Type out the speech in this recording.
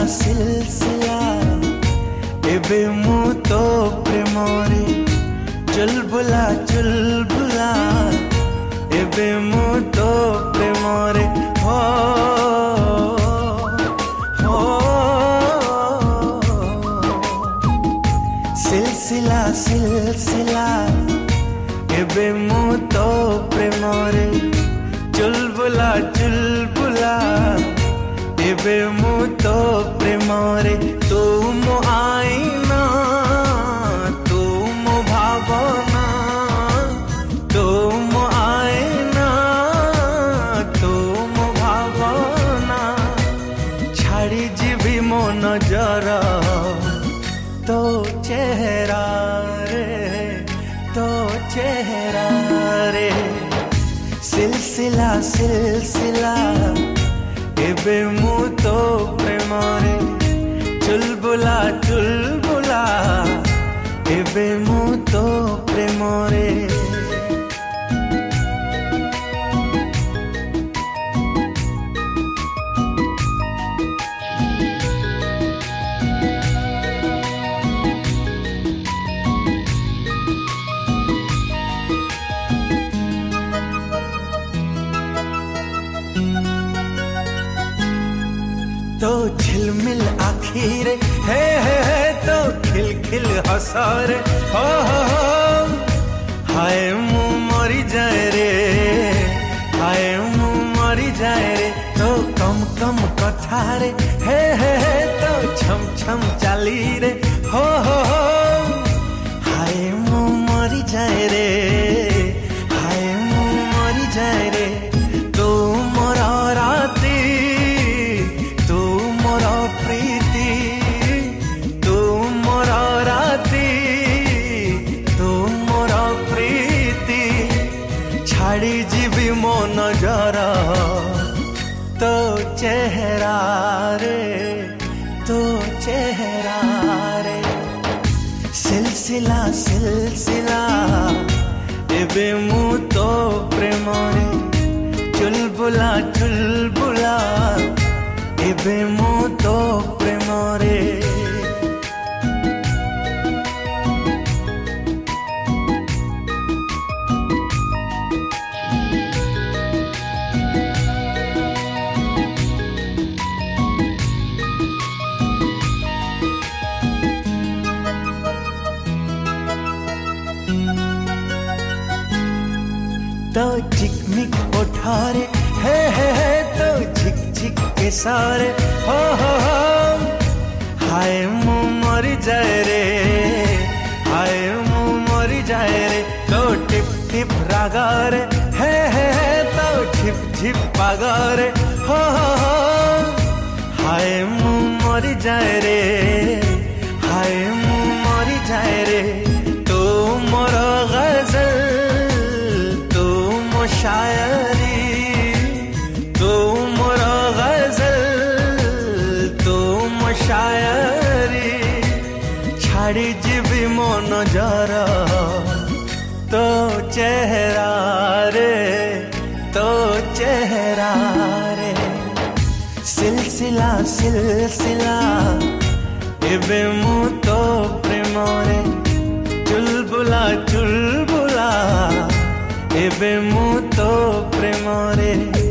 सिलसिला एबे मु तो प्रेमरे चुलबुला चुलबुला एबे मु तो प्रेमरे हो हो सिलसिला सिलसिला एबे मु तो प्रेमरे चुलबुला चुलबुला एबे मु तो प्रेमरे तू मो आईना तू मो भावना तू मो आईना तू मो भावना छाड़ी जीवी मो नजर तो चेहरा रे तो चेहरा रे सिलसिला सिलसिला एबे मु तो प्रेमरे चुलबुला चुलबुला एबे मु तो प्रेमरे तो झिलमिल आखिरे है तो खिल खिल हसारे हो हाय मु मरी जाए रे हाय मु मरी जाए रे तो कम कम कथा रे है तो छम छम चाली रे हो हाय मु मरी जाए रे हाय मु मरी जाए रे तो मोरा राती छाड़ी जीवी मो नजरा तो चेहरा रे सिलसिला सिलसिला एबे मु तो प्रेमरे चुलबुला चुलबुला एबे मु तो प्रेमरे तो झिकमिक उठारे है तो झिक झिक के सारे हो हाय मु मरी जाए रे हाय मु मरी जाए रे तो टिप टिप रागारे है तो झिप झिप पागारे हो हाय मु मरी जाए रे हाय मु मरी जाए रे तो मोर गजल शायरी तू मोरा गजल तुम शायरी छाड़ी जीवी मो नजरा तो चेहरा रे सिलसिला सिलसिला एबे मु तो प्रेमरे चुलबुला चुलबुला एबे मु तो प्रेमरे।